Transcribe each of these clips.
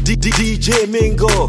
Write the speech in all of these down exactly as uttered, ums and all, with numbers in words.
D D DJ Mingo.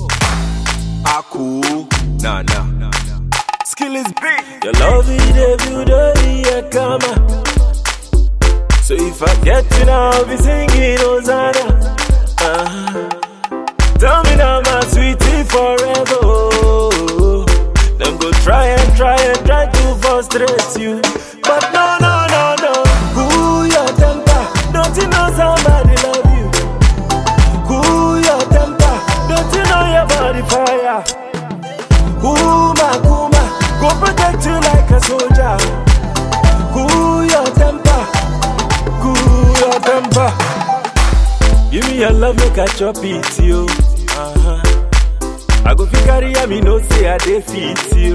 Aku. Nah, nah. Skill is big. Your love is every day, come. So if I get you now, I'll be singing Hosanna. Uh-huh. Tell me now, my sweetie, forever. Oh, them go try and try and try to frustrate you, but no, no, no, no. Cool your temper, don't you know somebody love you? Cool your temper, don't you know your body fire? Kuma, kuma, go protect you like a soldier. Cool your temper, cool your temper. Give me your love, make I chop it, you. Uh-huh. I go fi carry ya, me no say I dey fit you.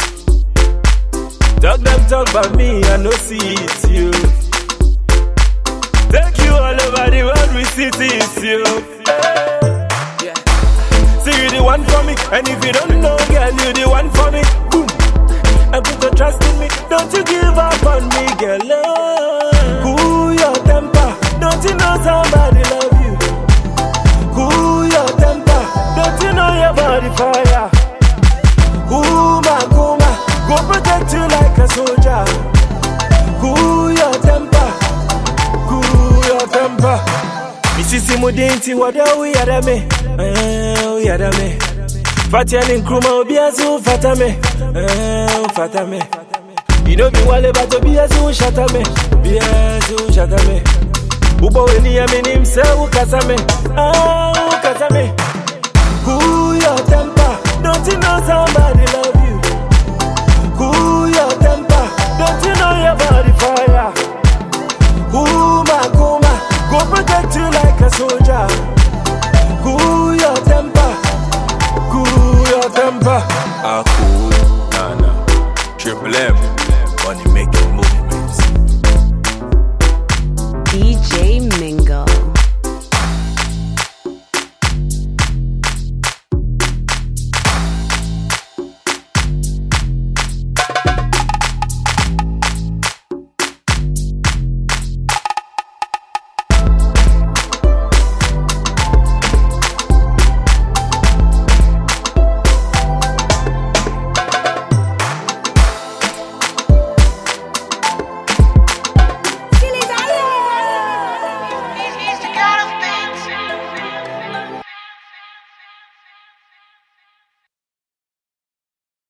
Talk them talk about me, I no see it you. Take you all over the world, we see it you. Hey. Yeah. See you the one for me, and if you don't know, girl, you the one for me. Boom. And put your trust in me, don't you give up on me, girl. Oh. Cool your temper, don't you know somebody love you? Cool your temper, don't you know your body fire? Kuma, kuma, go protect you like a soldier. Cool your temper, cool your temper. Misisi mudinti wada uyada me, eh uyada me. Fatiani nkruma obiazu fata me, eh fata me. You know be wale but obiazu shata me, obiazu shata me. Ubo weni ya minim se ukasa me, ah ukasa me. Cool your temper, don't you know somebody love you? Cool your temper, don't you know your body fire? Kuma, kuma, go protect you like a soldier. Cool your temper, cool your temper. Aku. Nah, nah. Triple M.